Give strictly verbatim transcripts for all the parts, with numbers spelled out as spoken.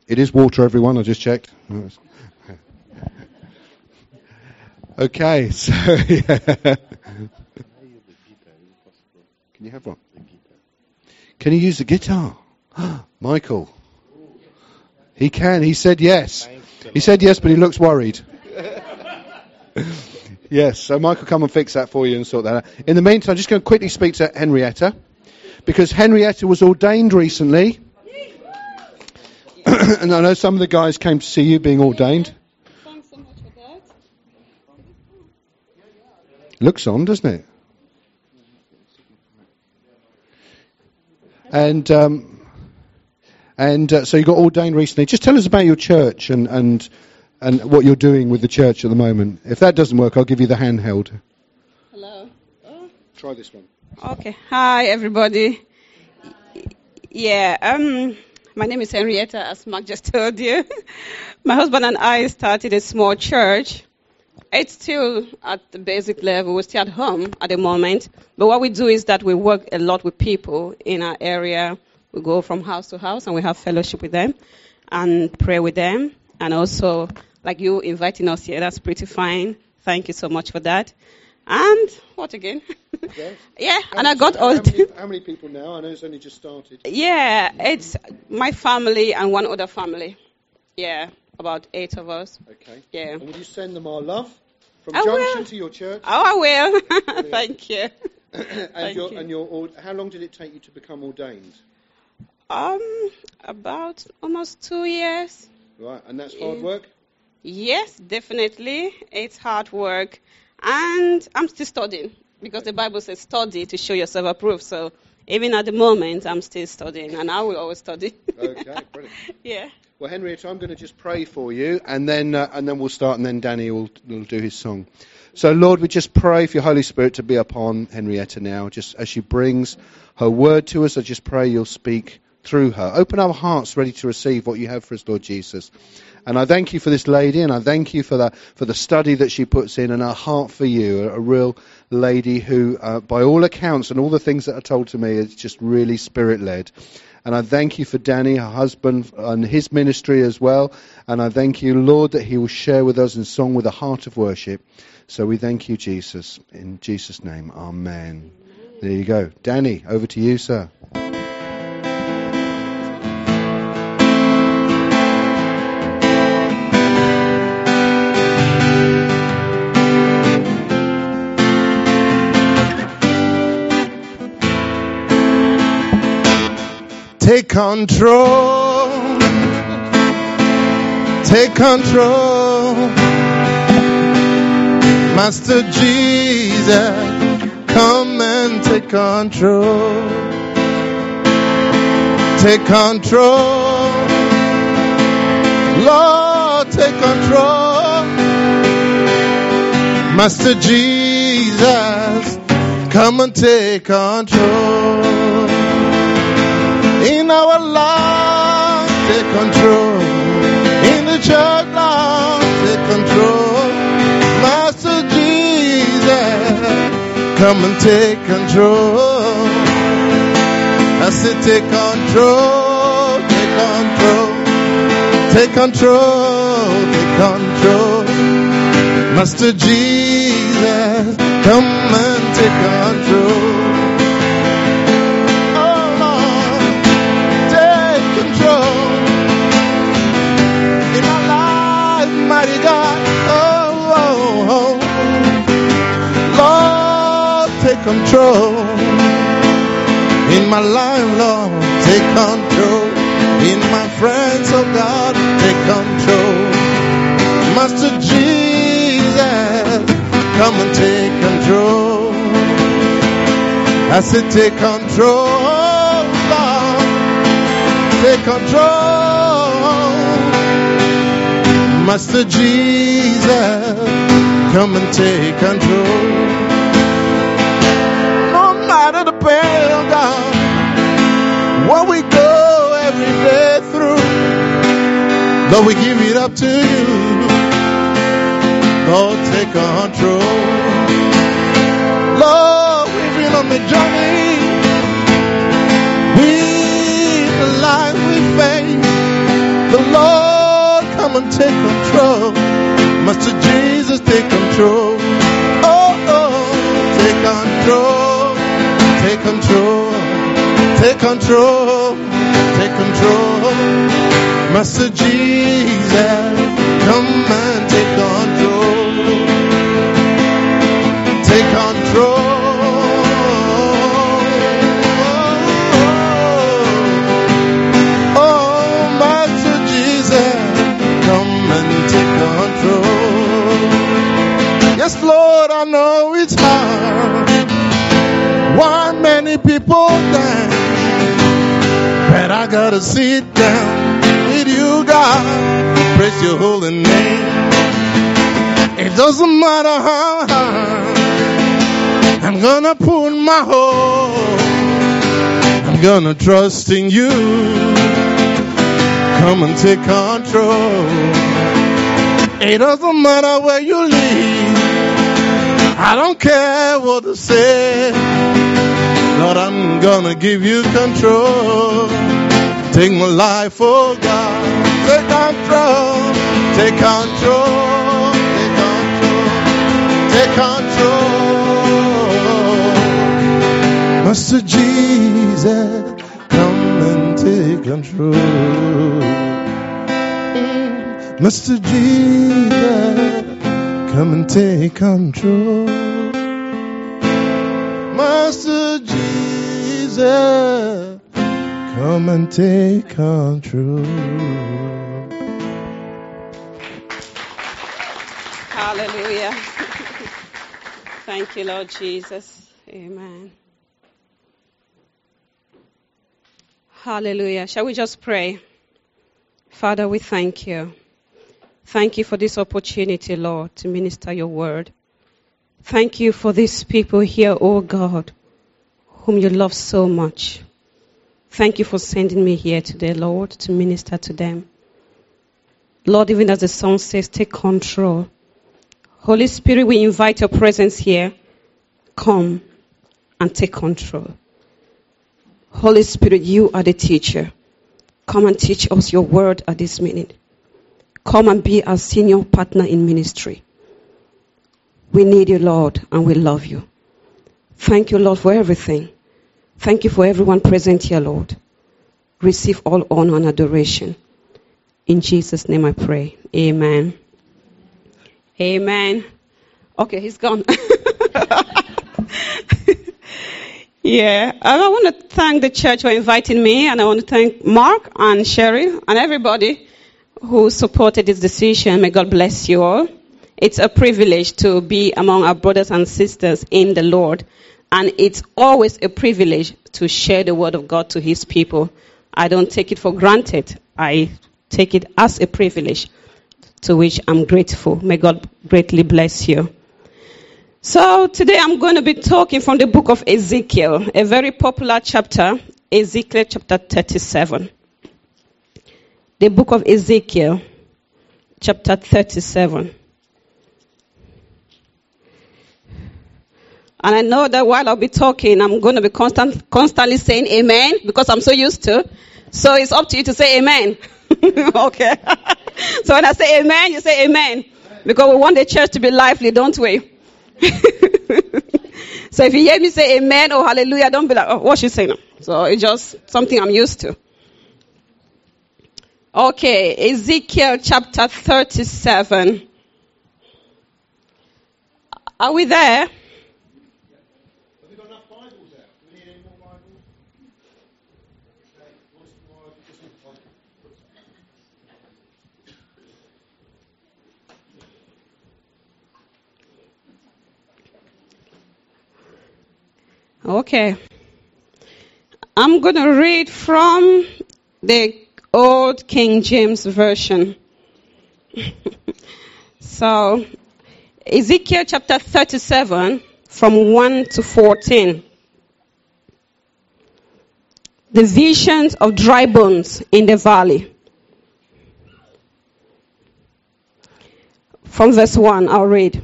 It is water, everyone. I just checked. Okay, so yeah. Can you have one? Can you use the guitar? Michael. He can. He said yes. He said yes, but he looks worried. Yes, so Michael, come and fix that for you and sort that out. In the meantime, I'm just going to quickly speak to Henrietta, because Henrietta was ordained recently. And I know some of the guys came to see you being ordained. Thanks so much for that. Looks on, doesn't it? And um, and uh, so you got ordained recently. Just tell us about your church and, and and what you're doing with the church at the moment. If that doesn't work, I'll give you the handheld. Hello. Oh. Try this one. Okay. Hi, everybody. Yeah. Um. My name is Henrietta, as Mark just told you. My husband and I started a small church. It's still at the basic level. We're still at home at the moment. But what we do is that we work a lot with people in our area. We go from house to house and we have fellowship with them and pray with them. And also, like you inviting us here, that's pretty fine. Thank you so much for that. And what again? Yes. Yeah, How and I much- got how all. many, how many people now? I know it's only just started. Yeah, it's my family and one other family. Yeah, about eight of us. Okay. Yeah. And will you send them our love from I Junction will. to your church? Oh, I will. Thank you. and Thank your, you. and your ord- how long did it take you to become ordained? Um, about almost two years. Right, and that's hard Yeah. work? Yes, definitely. It's hard work. And I'm still studying because the Bible says study to show yourself approved. So even at the moment, I'm still studying and I will always study. Okay, brilliant. Yeah. Well, Henrietta, I'm going to just pray for you, and then uh, and then we'll start, and then Danny will, will do his song. So, Lord, we just pray for your Holy Spirit to be upon Henrietta now, just as she brings her word to us. I just pray you'll speak through her. Open our hearts ready to receive what you have for us, Lord Jesus. And I thank you for this lady, and I thank you for the, for the study that she puts in and her heart for you, a, a real lady who, uh, by all accounts and all the things that are told to me, is just really spirit-led. And I thank you for Danny, her husband, and his ministry as well. And I thank you, Lord, that he will share with us in song with a heart of worship. So we thank you, Jesus. In Jesus' name, amen. There you go. Danny, over to you, sir. Take control, take control, Master Jesus, come and take control, take control, Lord, take control, Master Jesus, come and take control. In our lives, take control. In the church, Lord, take control. Master Jesus, come and take control. I said, take control, take control, take control, take control. Master Jesus, come and take control. Mighty God, oh, oh, oh, Lord, take control in my life, Lord, take control in my friends, oh God, take control, Master Jesus, come and take control. I said, take control, Lord, take control. Master Jesus, come and take control. No matter the pain, oh God, what we go every day through, Lord, we give it up to you. Lord, take control. Lord, we've been on the journey. We, the life we face, the Lord come and take control. Master Jesus, take control. Oh, oh, take control. Take control. Take control. Take control. Master Jesus, come and take control. Take control. Yes, Lord, I know it's hard. Why many people dance? But I gotta sit down with you, God. Praise your holy name. It doesn't matter how hard. I'm gonna put my hope. I'm gonna trust in you. Come and take control. It doesn't matter where you live. I don't care what they say. Lord, I'm gonna give you control. Take my life, oh God. Take control. Take control. Take control. Take control. Master Jesus, come and take control. Master Jesus, come and take control. Master Jesus, come and take control. Hallelujah. Thank you, Lord Jesus. Amen. Hallelujah. Shall we just pray? Father, we thank you. Thank you for this opportunity, Lord, to minister your word. Thank you for these people here, oh God, whom you love so much. Thank you for sending me here today, Lord, to minister to them. Lord, even as the song says, take control. Holy Spirit, we invite your presence here. Come and take control. Holy Spirit, you are the teacher. Come and teach us your word at this minute. Come and be our senior partner in ministry. We need you, Lord, and we love you. Thank you, Lord, for everything. Thank you for everyone present here, Lord. Receive all honor and adoration. In Jesus' name I pray. Amen. Amen. Okay, he's gone. Yeah, I want to thank the church for inviting me, and I want to thank Mark and Sherry and everybody who supported this decision. May God bless you all. It's a privilege to be among our brothers and sisters in the Lord, and it's always a privilege to share the word of God to his people. I don't take it for granted. I take it as a privilege to which I'm grateful. May God greatly bless you. So today I'm going to be talking from the book of Ezekiel, a very popular chapter, Ezekiel chapter thirty-seven. The book of Ezekiel, chapter thirty-seven. And I know that while I'll be talking, I'm going to be constant, constantly saying amen, because I'm so used to. So it's up to you to say amen. Okay. So when I say amen, you say amen. Because we want the church to be lively, don't we? So if you hear me say amen or hallelujah, don't be like, oh, what's she saying? So it's just something I'm used to. Okay, Ezekiel chapter thirty-seven. Are we there? Have you got enough Bibles out? Do we need any more Bibles? Okay. I'm going to read from the Old King James Version. So, Ezekiel chapter thirty-seven, from one to fourteen. The visions of dry bones in the valley. From verse one, I'll read.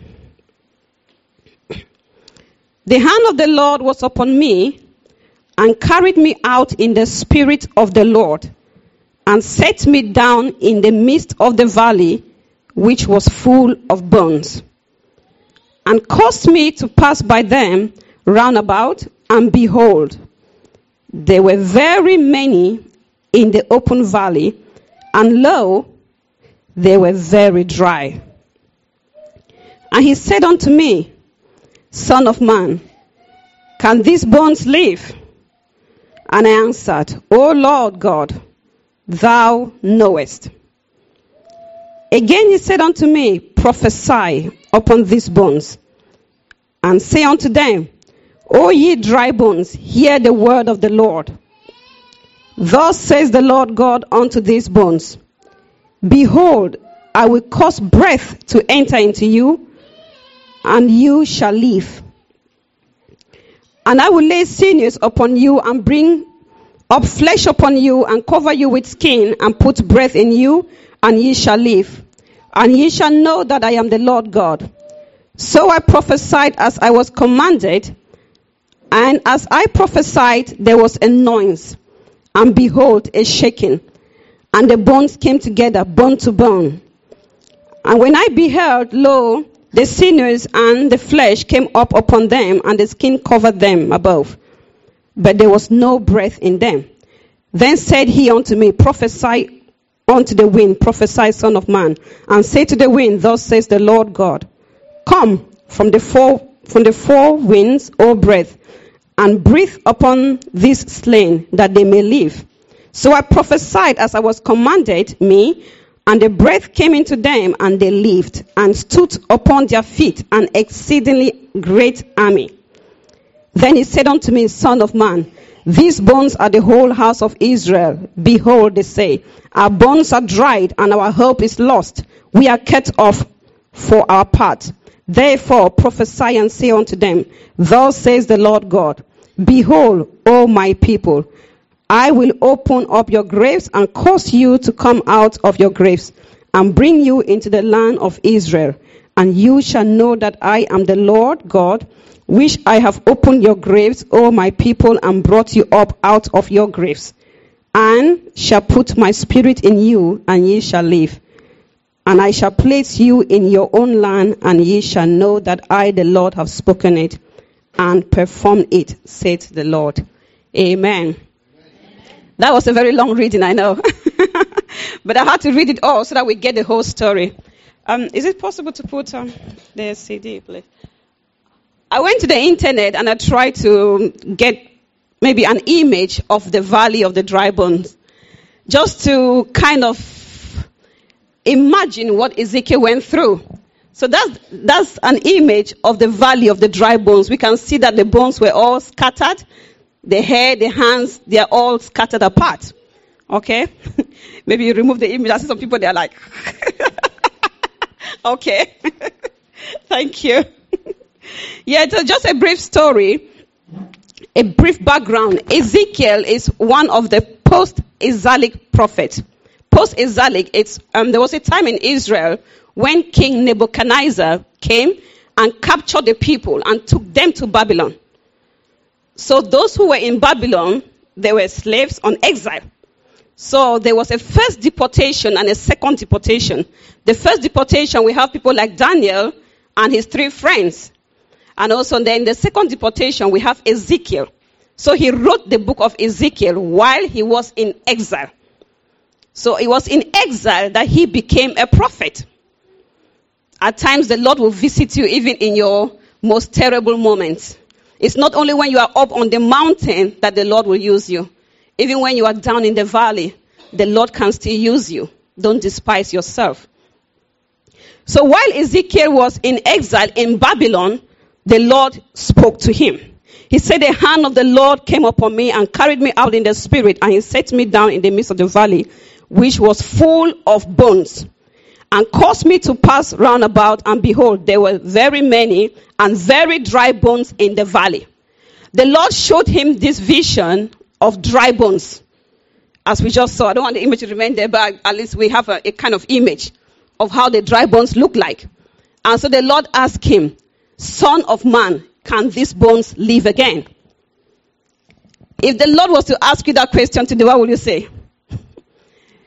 The hand of the Lord was upon me, and carried me out in the spirit of the Lord, and set me down in the midst of the valley, which was full of bones, and caused me to pass by them round about, and behold, there were very many in the open valley, and lo, they were very dry. And he said unto me, Son of man, can these bones live? And I answered, O Lord God, thou knowest. Again he said unto me, Prophesy upon these bones, and say unto them, O ye dry bones, hear the word of the Lord. Thus says the Lord God unto these bones, Behold, I will cause breath to enter into you, and you shall live. And I will lay sinews upon you, and bring up flesh upon you, and cover you with skin, and put breath in you, and ye shall live. And ye shall know that I am the Lord God. So I prophesied as I was commanded, and as I prophesied, there was a noise, and behold, a shaking, and the bones came together, bone to bone. And when I beheld, lo, the sinews and the flesh came up upon them, and the skin covered them above, but there was no breath in them. Then said he unto me, Prophesy unto the wind, prophesy, son of man, and say to the wind, Thus says the Lord God, Come from the four from the four winds, O breath, and breathe upon these slain, that they may live. So I prophesied as I was commanded me, and the breath came into them, and they lived, and stood upon their feet, an exceedingly great army. Then he said unto me, Son of man, these bones are the whole house of Israel. Behold, they say, Our bones are dried, and our hope is lost. We are cut off for our part. Therefore prophesy and say unto them, Thus says the Lord God, Behold, O my people, I will open up your graves, and cause you to come out of your graves, and bring you into the land of Israel. And you shall know that I am the Lord God, which I have opened your graves, O my people, and brought you up out of your graves, and shall put my spirit in you, and ye shall live. And I shall place you in your own land, and ye shall know that I, the Lord, have spoken it, and performed it, saith the Lord. Amen. That was a very long reading, I know. But I had to read it all so that we get the whole story. Um, is it possible to put um, the C D, please? I went to the internet and I tried to get maybe an image of the valley of the dry bones, just to kind of imagine what Ezekiel went through. So that's, that's an image of the valley of the dry bones. We can see that the bones were all scattered. The hair, the hands, they are all scattered apart. Okay? Maybe you remove the image. I see some people, they are like, okay. Thank you. Yeah, it's just a brief story, a brief background. Ezekiel is one of the post-Exilic prophets. Post-Exilic, it's, um, there was a time in Israel when King Nebuchadnezzar came and captured the people and took them to Babylon. So those who were in Babylon, they were slaves on exile. So there was a first deportation and a second deportation. The first deportation, we have people like Daniel and his three friends. And also then the second deportation, we have Ezekiel. So he wrote the book of Ezekiel while he was in exile. So it was in exile that he became a prophet. At times the Lord will visit you even in your most terrible moments. It's not only when you are up on the mountain that the Lord will use you. Even when you are down in the valley, the Lord can still use you. Don't despise yourself. So while Ezekiel was in exile in Babylon, the Lord spoke to him. He said, the hand of the Lord came upon me and carried me out in the spirit, and he set me down in the midst of the valley, which was full of bones, and caused me to pass round about, and behold, there were very many and very dry bones in the valley. The Lord showed him this vision of dry bones, as we just saw. I don't want the image to remain there, but at least we have a, a kind of image of how the dry bones look like. And so the Lord asked him, Son of man, can these bones live again? If the Lord was to ask you that question today, what will you say?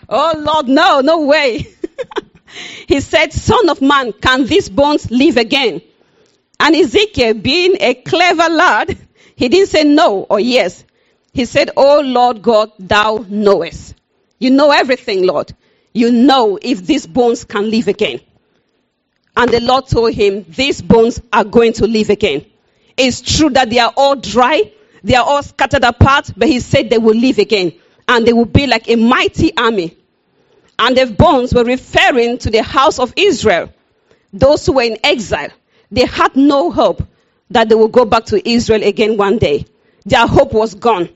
Oh Lord, no, no way. He said, Son of man, can these bones live again? And Ezekiel, being a clever lad, he didn't say no or yes. He said, Oh Lord God, thou knowest. You know everything, Lord. You know if these bones can live again. And the Lord told him, these bones are going to live again. It's true that they are all dry. They are all scattered apart. But he said they will live again. And they will be like a mighty army. And the bones were referring to the house of Israel. Those who were in exile. They had no hope that they will go back to Israel again one day. Their hope was gone.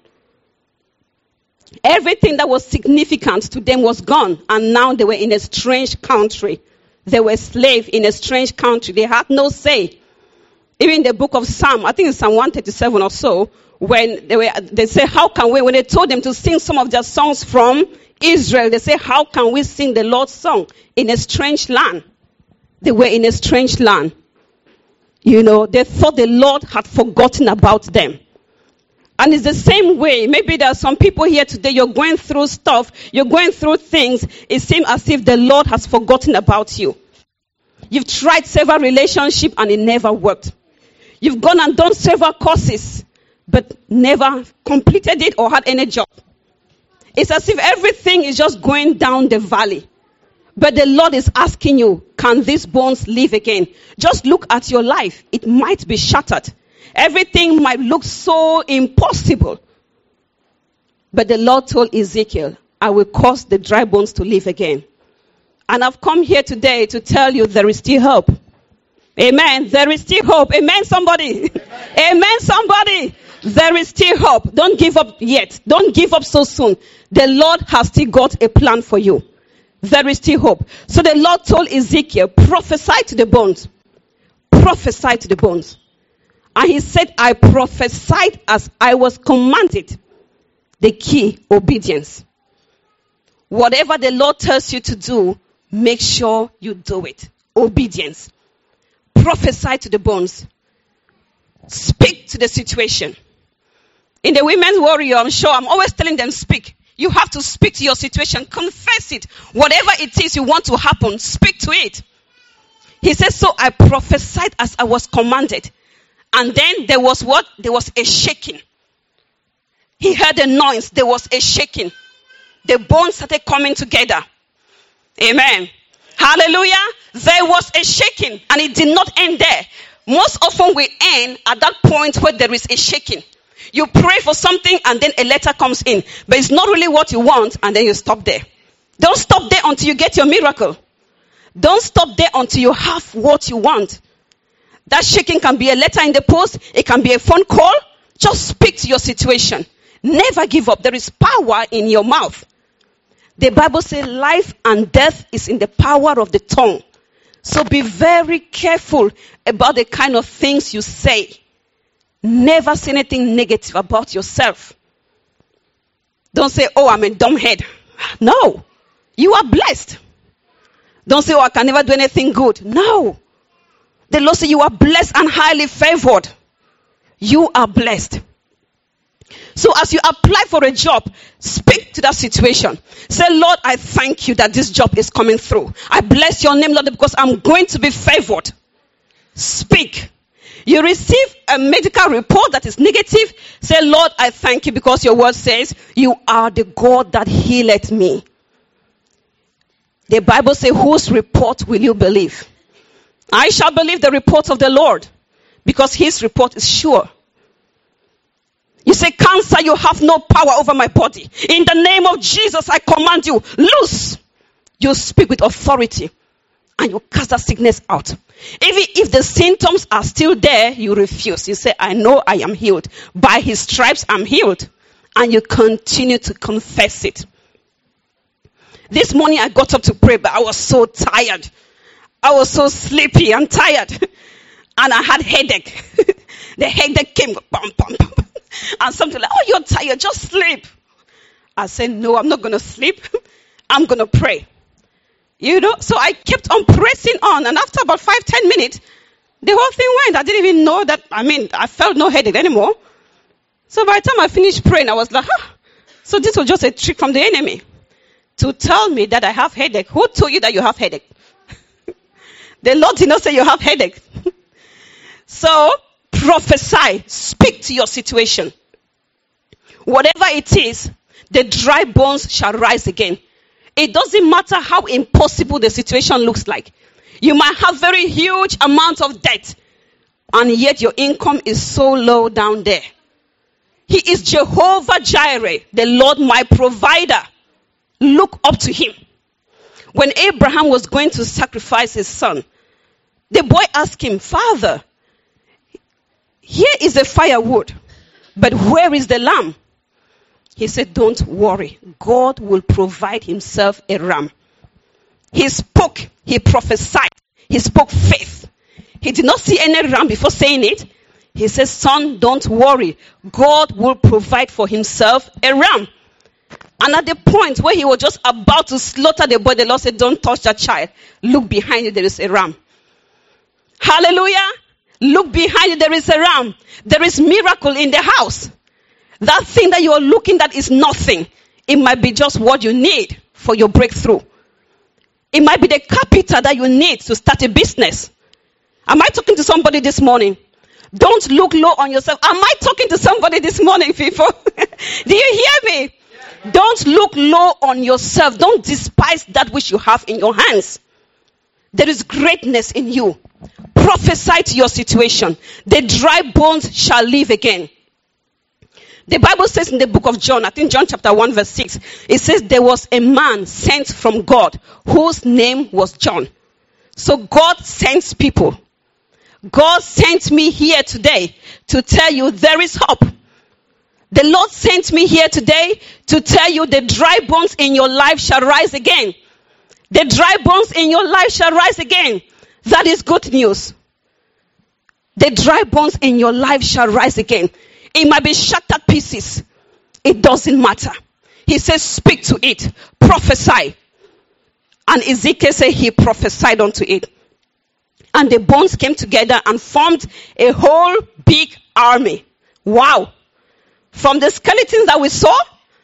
Everything that was significant to them was gone. And now they were in a strange country. They were slaves in a strange country. They had no say. Even in the book of Psalm, I think it's Psalm one thirty-seven or so, when they were, they say, how can we, when they told them to sing some of their songs from Israel, they say, how can we sing the Lord's song in a strange land? They were in a strange land. You know, they thought the Lord had forgotten about them. And it's the same way. Maybe there are some people here today, you're going through stuff, you're going through things. It seems as if the Lord has forgotten about you. You've tried several relationships and it never worked. You've gone and done several courses, but never completed it or had any job. It's as if everything is just going down the valley. But the Lord is asking you, can these bones live again? Just look at your life. It might be shattered. Everything might look so impossible. But the Lord told Ezekiel, I will cause the dry bones to live again. And I've come here today to tell you there is still hope. Amen. There is still hope. Amen, somebody. Amen, Amen somebody. There is still hope. Don't give up yet. Don't give up so soon. The Lord has still got a plan for you. There is still hope. So the Lord told Ezekiel, prophesy to the bones. Prophesy to the bones. And he said, I prophesied as I was commanded. The key, obedience. Whatever the Lord tells you to do, make sure you do it. Obedience. Prophesy to the bones. Speak to the situation. In the Women's Warrior, I'm sure I'm always telling them speak. You have to speak to your situation. Confess it. Whatever it is you want to happen, speak to it. He says, so I prophesied as I was commanded. And then there was what? There was a shaking. He heard a noise. There was a shaking. The bones started coming together. Amen. Hallelujah. There was a shaking. And it did not end there. Most often we end at that point where there is a shaking. You pray for something and then a letter comes in. But it's not really what you want and then you stop there. Don't stop there until you get your miracle. Don't stop there until you have what you want. That shaking can be a letter in the post. It can be a phone call. Just speak to your situation. Never give up. There is power in your mouth. The Bible says life and death is in the power of the tongue. So be very careful about the kind of things you say. Never say anything negative about yourself. Don't say, oh, I'm a dumbhead. No. You are blessed. Don't say, oh, I can never do anything good. No. The Lord said you are blessed and highly favored. You are blessed. So as you apply for a job, speak to that situation. Say, Lord, I thank you that this job is coming through. I bless your name, Lord, because I'm going to be favored. Speak. You receive a medical report that is negative. Say, Lord, I thank you because your word says you are the God that healeth me. The Bible says, whose report will you believe? I shall believe the report of the Lord because his report is sure. You say, cancer, you have no power over my body. In the name of Jesus, I command you, loose. You speak with authority and you cast that sickness out. Even if the symptoms are still there, you refuse. You say, I know I am healed. By his stripes, I'm healed. And you continue to confess it. This morning I got up to pray, but I was so tired. I was so sleepy and tired. And I had headache. The headache came. Bum, bum, bum. And something like, oh, you're tired. Just sleep. I said, no, I'm not going to sleep. I'm going to pray. You know, so I kept on pressing on. And after about five, ten minutes, the whole thing went. I didn't even know that. I mean, I felt no headache anymore. So by the time I finished praying, I was like, huh. So this was just a trick from the enemy to tell me that I have headache. Who told you that you have headache? The Lord did not say you have headache. So, prophesy. Speak to your situation. Whatever it is, the dry bones shall rise again. It doesn't matter how impossible the situation looks like. You might have very huge amounts of debt, and yet your income is so low down there. He is Jehovah Jireh, the Lord my provider. Look up to him. When Abraham was going to sacrifice his son, the boy asked him, Father, here is the firewood, but where is the lamb? He said, don't worry. God will provide himself a ram. He spoke, he prophesied, he spoke faith. He did not see any ram before saying it. He says, son, don't worry. God will provide for himself a ram. And at the point where he was just about to slaughter the boy, the Lord said, don't touch that child. Look behind you, there is a ram. Hallelujah. Look behind you, there is a ram. There is miracle in the house. That thing that you are looking at is nothing. It might be just what you need for your breakthrough. It might be the capital that you need to start a business. Am I talking to somebody this morning? Don't look low on yourself. Am I talking to somebody this morning, people? Do you hear me? Yeah. Don't look low on yourself. Don't despise that which you have in your hands. There is greatness in you. Prophesy to your situation. The dry bones shall live again. The Bible says in the book of John, I think John chapter one verse six, it says there was a man sent from God whose name was John. So God sends people. God sent me here today to tell you there is hope. The Lord sent me here today to tell you the dry bones in your life shall rise again. The dry bones in your life shall rise again. That is good news. The dry bones in your life shall rise again. It might be shattered pieces. It doesn't matter. He says, speak to it. Prophesy. And Ezekiel said he prophesied unto it. And the bones came together and formed a whole big army. Wow. From the skeletons that we saw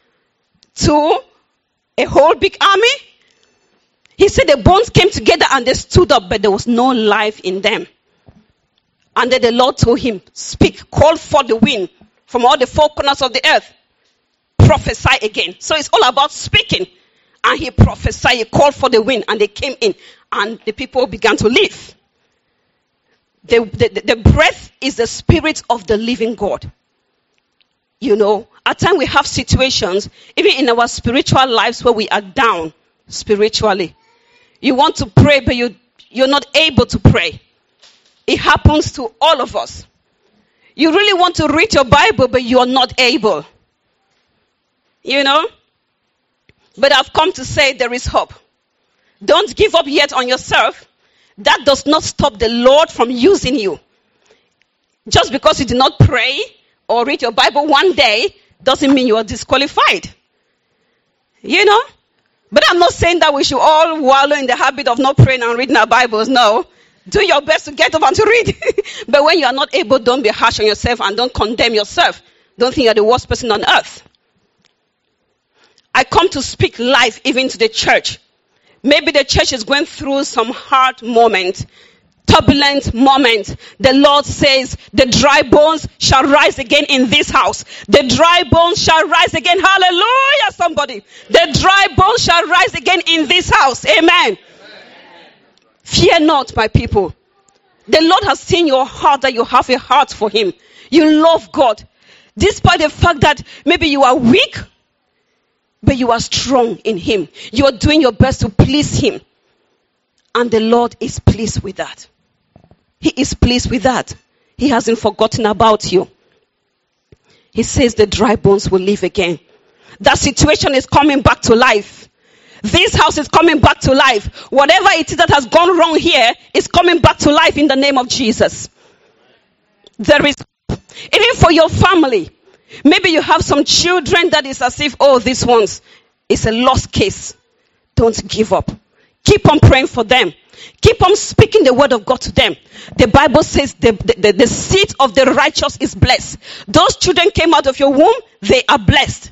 to a whole big army. He said the bones came together and they stood up, but there was no life in them. And then the Lord told him, speak, call for the wind from all the four corners of the earth. Prophesy again. So it's all about speaking. And he prophesied, he called for the wind, and they came in. And the people began to live. The, the, the breath is the spirit of the living God. You know, at times we have situations, even in our spiritual lives, where we are down spiritually. You want to pray, but you, you're not able to pray. It happens to all of us. You really want to read your Bible, but you're not able. You know? But I've come to say there is hope. Don't give up yet on yourself. That does not stop the Lord from using you. Just because you did not pray or read your Bible one day doesn't mean you are disqualified. You know? But I'm not saying that we should all wallow in the habit of not praying and reading our Bibles. No. Do your best to get up and to read. But when you are not able, don't be harsh on yourself and don't condemn yourself. Don't think you're the worst person on earth. I come to speak life even to the church. Maybe the church is going through some hard moment, turbulent moment. The Lord says, the dry bones shall rise again in this house. The dry bones shall rise again. Hallelujah, somebody. The dry bones shall rise again in this house. Amen. Amen. Fear not, my people. The Lord has seen your heart, that you have a heart for him. You love God. Despite the fact that maybe you are weak, but you are strong in him. You are doing your best to please him. And the Lord is pleased with that. He is pleased with that. He hasn't forgotten about you. He says the dry bones will live again. That situation is coming back to life. This house is coming back to life. Whatever it is that has gone wrong here is coming back to life in the name of Jesus. There is, even for your family, maybe you have some children that is as if, oh, this one's is a lost case. Don't give up. Keep on praying for them. Keep on speaking the word of God to them. The Bible says the, the, the, the seed of the righteous is blessed. Those children came out of your womb, they are blessed.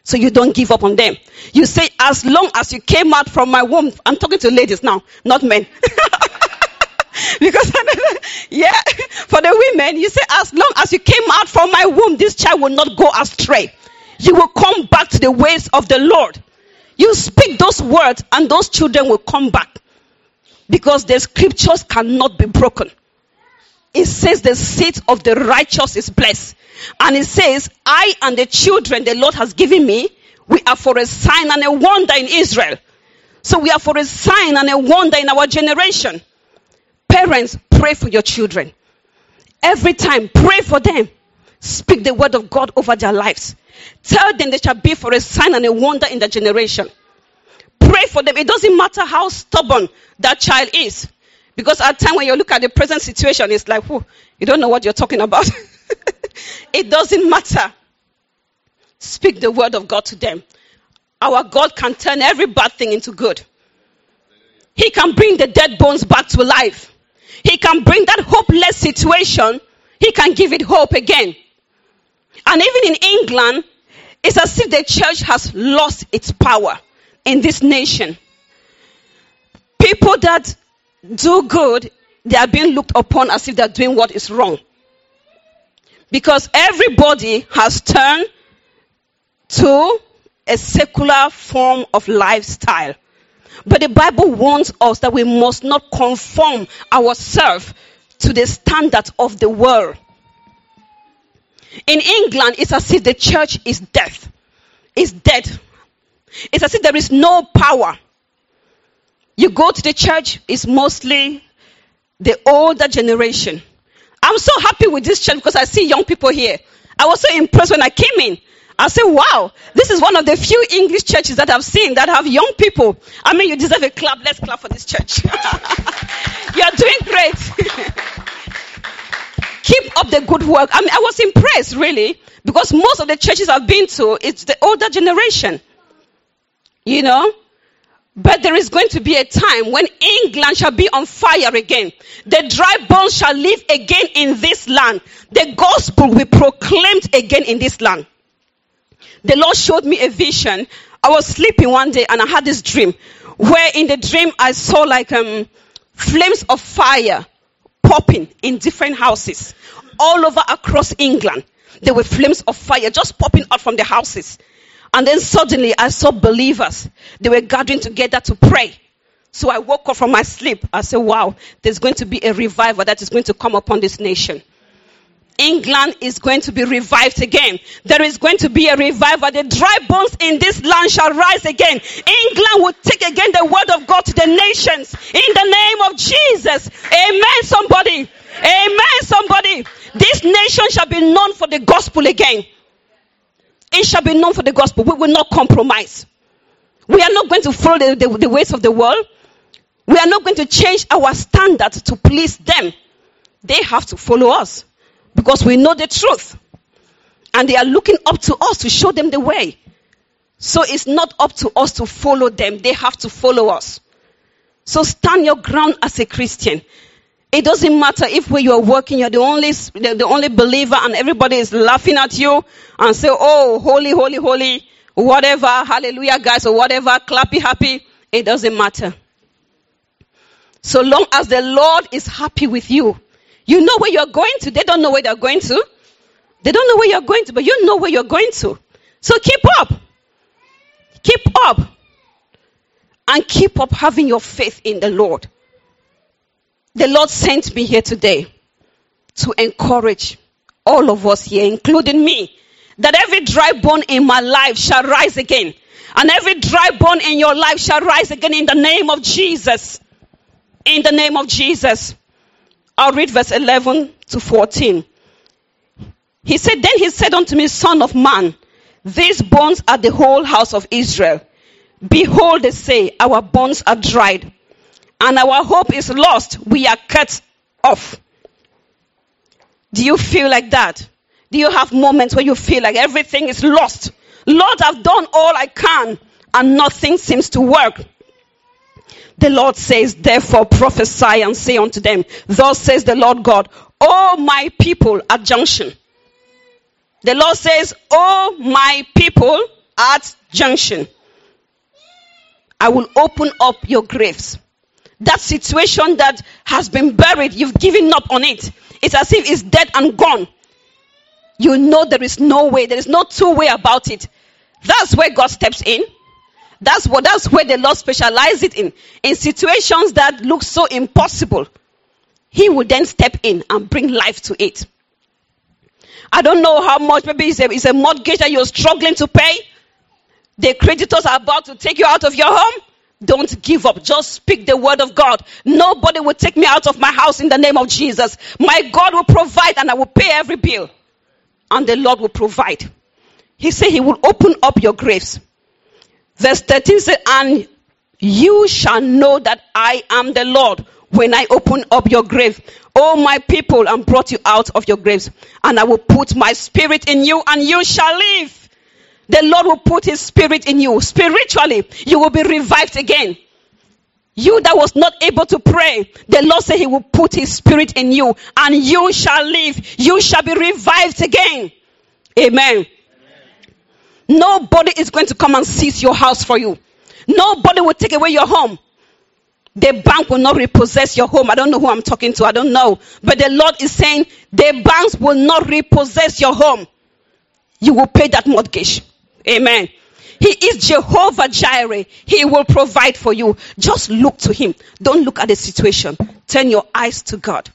so you don't give up on them. You say, as long as you came out from my womb, I'm talking to ladies now, not men. Because, yeah, for the women, you say, as long as you came out from my womb, this child will not go astray. You will come back to the ways of the Lord. You speak those words and those children will come back. Because the scriptures cannot be broken. It says the seed of the righteous is blessed. And it says, I and the children the Lord has given me, we are for a sign and a wonder in Israel. So we are for a sign and a wonder in our generation. Parents, pray for your children. Every time, pray for them. Speak the word of God over their lives. Tell them they shall be for a sign and a wonder in the generation. Pray for them. It doesn't matter how stubborn that child is. Because at times when you look at the present situation, it's like, whew, you don't know what you're talking about. It doesn't matter. Speak the word of God to them. Our God can turn every bad thing into good. He can bring the dead bones back to life. He can bring that hopeless situation. He can give it hope again. And even in England, it's as if the church has lost its power in this nation. People that do good, they are being looked upon as if they are doing what is wrong. Because everybody has turned to a secular form of lifestyle. But the Bible warns us that we must not conform ourselves to the standards of the world. In England, it's as if the church is dead. It's dead. It's as if there is no power. You go to the church, it's mostly the older generation. I'm so happy with this church because I see young people here. I was so impressed when I came in. I said, wow, this is one of the few English churches that I've seen that have young people. I mean, you deserve a clap. Let's clap for this church. You're doing great. Keep up the good work. I mean, I was impressed, really, because most of the churches I've been to, it's the older generation. You know? But there is going to be a time when England shall be on fire again. The dry bones shall live again in this land. The gospel will be proclaimed again in this land. The Lord showed me a vision. I was sleeping one day and I had this dream. Where in the dream I saw like um, flames of fire popping in different houses. All over across England. There were flames of fire just popping out from the houses. And then suddenly I saw believers. They were gathering together to pray. So I woke up from my sleep. I said, wow, there's going to be a revival that is going to come upon this nation. England is going to be revived again. There is going to be a revival. The dry bones in this land shall rise again. England will take again the word of God to the nations. In the name of Jesus. Amen, somebody. Amen, somebody. This nation shall be known for the gospel again. It shall be known for the gospel. We will not compromise. We are not going to follow the, the, the ways of the world. We are not going to change our standards to please them. They have to follow us. Because we know the truth. And they are looking up to us to show them the way. So it's not up to us to follow them. They have to follow us. So stand your ground as a Christian. It doesn't matter if when you are working, you're the only, the only believer and everybody is laughing at you and say, oh, holy, holy, holy, whatever, hallelujah, guys, or whatever, clappy, happy. It doesn't matter. So long as the Lord is happy with you, you know where you're going to. They don't know where they're going to. They don't know where you're going to, but you know where you're going to. So keep up. Keep up. And keep up having your faith in the Lord. The Lord sent me here today to encourage all of us here, including me, that every dry bone in my life shall rise again. And every dry bone in your life shall rise again in the name of Jesus. In the name of Jesus. I'll read verse eleven to fourteen. He said, then he said unto me, Son of man, these bones are the whole house of Israel. Behold, they say, our bones are dried, and our hope is lost. We are cut off. Do you feel like that? Do you have moments where you feel like everything is lost? Lord, I've done all I can, and nothing seems to work. The Lord says, therefore prophesy and say unto them, thus says the Lord God, O my people at junction. The Lord says, O my people at junction. I will open up your graves. That situation that has been buried, you've given up on it. It's as if it's dead and gone. You know there is no way. There is no two way about it. That's where God steps in. That's what. That's where the Lord specializes it in. In situations that look so impossible, He will then step in and bring life to it. I don't know how much. Maybe it's a, it's a mortgage that you're struggling to pay. The creditors are about to take you out of your home. Don't give up. Just speak the word of God. Nobody will take me out of my house in the name of Jesus. My God will provide and I will pay every bill. And the Lord will provide. He said He will open up your graves. Verse thirteen says, and you shall know that I am the Lord when I open up your grave. O my people, and brought you out of your graves. And I will put my spirit in you and you shall live. The Lord will put His spirit in you. Spiritually, you will be revived again. You that was not able to pray, the Lord said He will put His spirit in you and you shall live. You shall be revived again. Amen. Amen. Nobody is going to come and seize your house for you. Nobody will take away your home. The bank will not repossess your home. I don't know who I'm talking to. I don't know. But the Lord is saying the banks will not repossess your home. You will pay that mortgage. Amen. He is Jehovah Jireh. He will provide for you. Just look to Him. Don't look at the situation. Turn your eyes to God.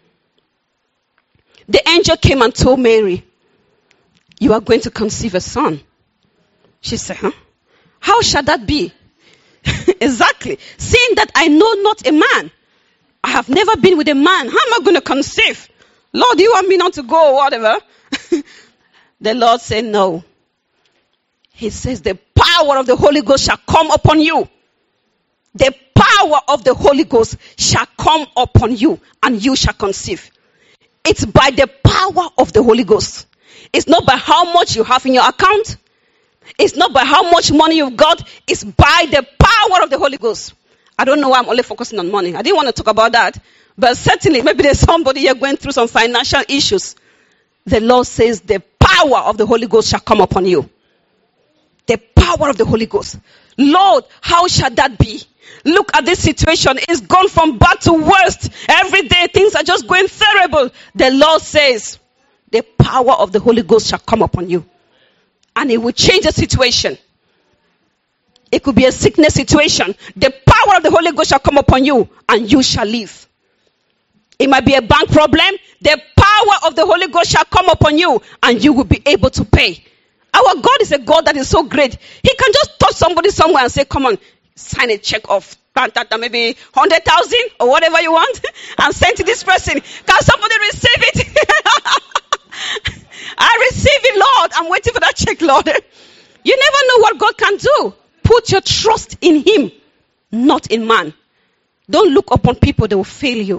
The angel came and told Mary, you are going to conceive a son. She said, huh? How shall that be? Exactly. Seeing that I know not a man. I have never been with a man. How am I going to conceive? Lord, do you want me not to go or whatever? The Lord said no. He says the power of the Holy Ghost shall come upon you. The power of the Holy Ghost shall come upon you and you shall conceive. It's by the power of the Holy Ghost. It's not by how much you have in your account. It's not by how much money you've got. It's by the power of the Holy Ghost. I don't know why I'm only focusing on money. I didn't want to talk about that. But certainly, maybe there's somebody here going through some financial issues. The Lord says the power of the Holy Ghost shall come upon you. The power of the Holy Ghost. Lord, how shall that be? Look at this situation. It's gone from bad to worst. Every day things are just going terrible. The Lord says the power of the Holy Ghost shall come upon you. And it will change the situation. It could be a sickness situation. The power of the Holy Ghost shall come upon you and you shall live. It might be a bank problem. The power of the Holy Ghost shall come upon you and you will be able to pay. Our God is a God that is so great. He can just touch somebody somewhere and say, come on, sign a check of maybe one hundred thousand or whatever you want and send to this person. Can somebody receive it? I receive it, Lord. I'm waiting for that check, Lord. You never know what God can do. Put your trust in Him, not in man. Don't look upon people that will fail you.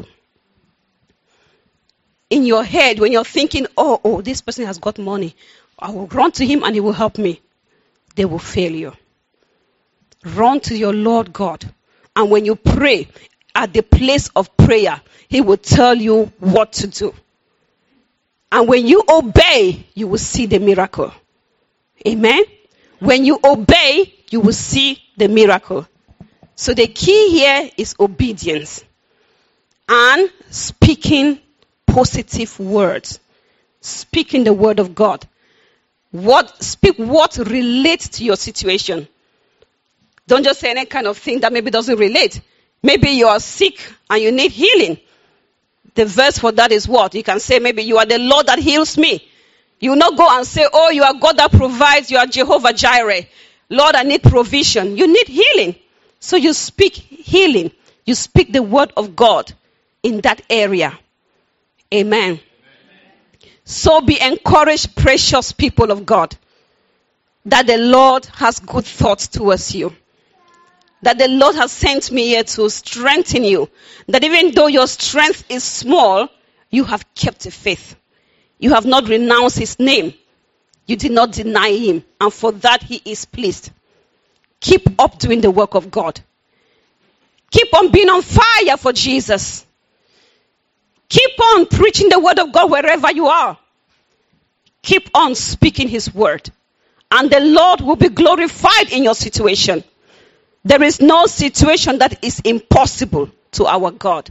In your head, when you're thinking, oh, oh, this person has got money, I will run to him and he will help me. They will fail you. Run to your Lord God. And when you pray, at the place of prayer, He will tell you what to do. And when you obey, you will see the miracle. Amen? When you obey, you will see the miracle. So the key here is obedience. And speaking positive words. Speaking the word of God. What speak what relates to your situation. Don't just say any kind of thing that maybe doesn't relate. Maybe you are sick and you need healing. The verse for that is what? You can say maybe you are the Lord that heals me. You will not go and say, oh, you are God that provides. You are Jehovah Jireh. Lord, I need provision. You need healing. So you speak healing. You speak the word of God in that area. Amen. So be encouraged, precious people of God, that the Lord has good thoughts towards you. That the Lord has sent me here to strengthen you. That even though your strength is small, you have kept the faith. You have not renounced His name. You did not deny Him. And for that He is pleased. Keep up doing the work of God. Keep on being on fire for Jesus. Keep on preaching the word of God wherever you are. Keep on speaking His word. and the Lord will be glorified in your situation. There is no situation that is impossible to our God.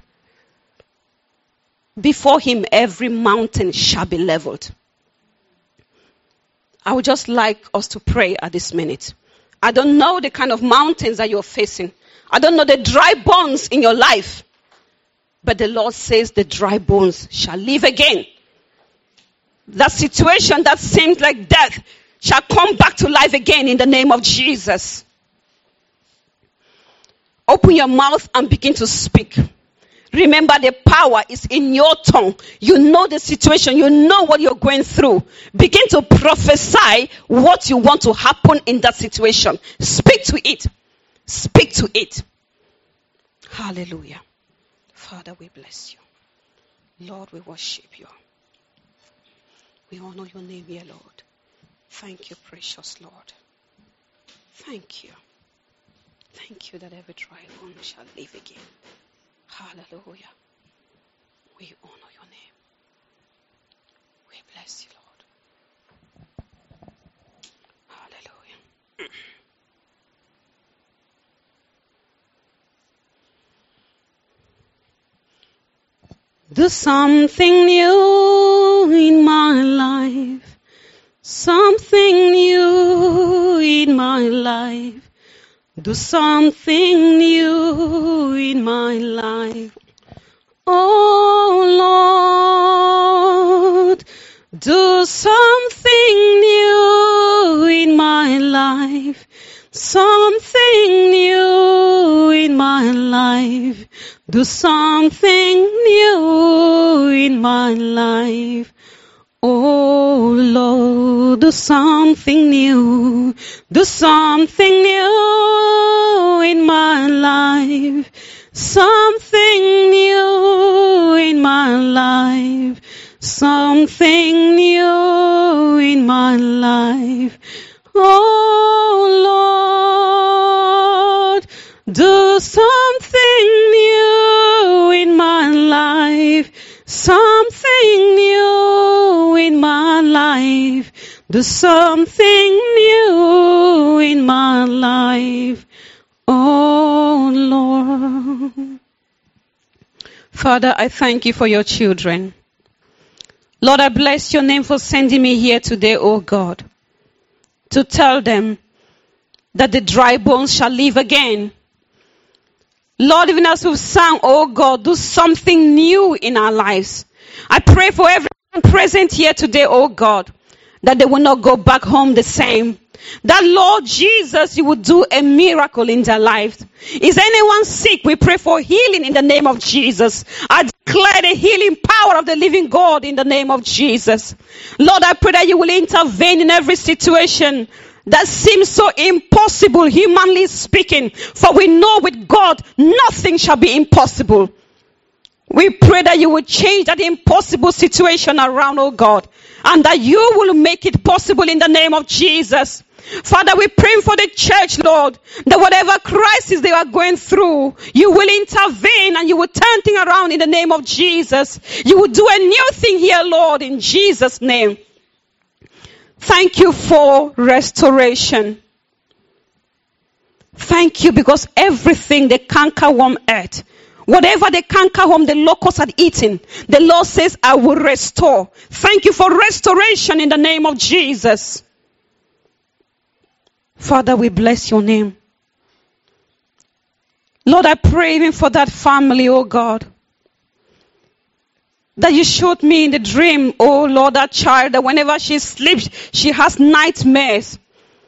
Before him, every mountain shall be leveled. I would just like us to pray at this minute. I don't know the kind of mountains that you're facing. I don't know the dry bones in your life. But the Lord says the dry bones shall live again. That situation that seems like death shall come back to life again in the name of Jesus. Open your mouth and begin to speak. Remember, the power is in your tongue. You know the situation. You know what you're going through. Begin to prophesy what you want to happen in that situation. Speak to it. Speak to it. Hallelujah. Father, we bless you. Lord, we worship you. We honor your name here, Lord. Thank you, precious Lord. Thank you. Thank you that every dry bone shall live again. Hallelujah. We honor your name. We bless you, Lord. Hallelujah. Do something new in my life. Something new in my life. Do something new in my life. Oh Lord, do something new in my life. Something new in my life. Do something new in my life. Oh Lord, do something new. Do something new in my life. Something new in my life. Something new in my life. Oh Lord, do something new in my life. Something new in my life. Do something new in my life. Oh Lord. Father, I thank you for your children. Lord, I bless your name for sending me here today, oh God, to tell them that the dry bones shall live again. Lord, even as we've sung, oh God, do something new in our lives. I pray for everyone present here today, oh God, that they will not go back home the same. That, Lord Jesus, you will do a miracle in their lives. Is anyone sick? We pray for healing in the name of Jesus. I declare the healing power of the living God in the name of Jesus. Lord, I pray that you will intervene in every situation that seems so impossible, humanly speaking. For we know with God, nothing shall be impossible. We pray that you will change that impossible situation around, oh God, and that you will make it possible in the name of Jesus. Father, we pray for the church, Lord, that whatever crisis they are going through, you will intervene and you will turn things around in the name of Jesus. You will do a new thing here, Lord, in Jesus' name. Thank you for restoration. Thank you because everything the cankerworm ate, whatever the cankerworm, the locust had eaten, the Lord says, I will restore. Thank you for restoration in the name of Jesus. Father, we bless your name. Lord, I pray even for that family, oh God, that you showed me in the dream, oh Lord, that child, that whenever she sleeps, she has nightmares.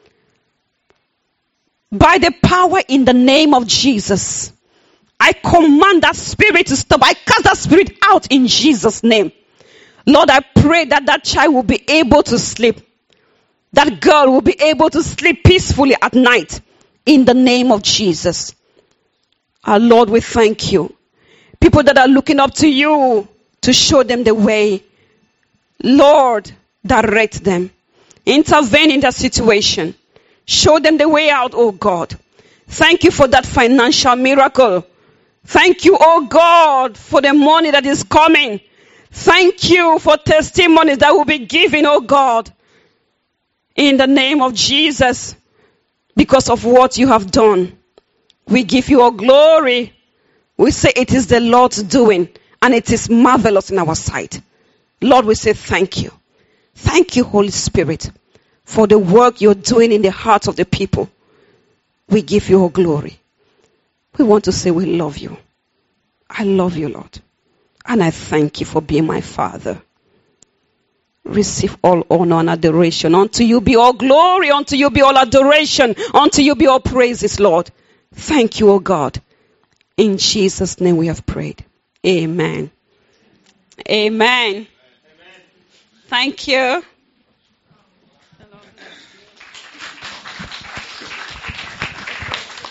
By the power in the name of Jesus, I command that spirit to stop. I cast that spirit out in Jesus' name. Lord, I pray that that child will be able to sleep. That girl will be able to sleep peacefully at night in the name of Jesus. Our Lord, we thank you. People that are looking up to you to show them the way. Lord, direct them. Intervene in that situation. Show them the way out, oh God. Thank you for that financial miracle. Thank you, oh God, for the money that is coming. Thank you for testimonies that will be given, oh God. in the name of Jesus, because of what you have done. We give you all glory. We say it is the Lord's doing, and it is marvelous in our sight. Lord, we say thank you. Thank you, Holy Spirit, for the work you're doing in the hearts of the people. We give you all glory. We want to say we love you. I love you, Lord. And I thank you for being my Father. Receive all honor and adoration. Unto you be all glory. Unto you be all adoration. Unto you be all praises, Lord. Thank you, O God. In Jesus' name we have prayed. Amen. Amen. Amen. Thank you.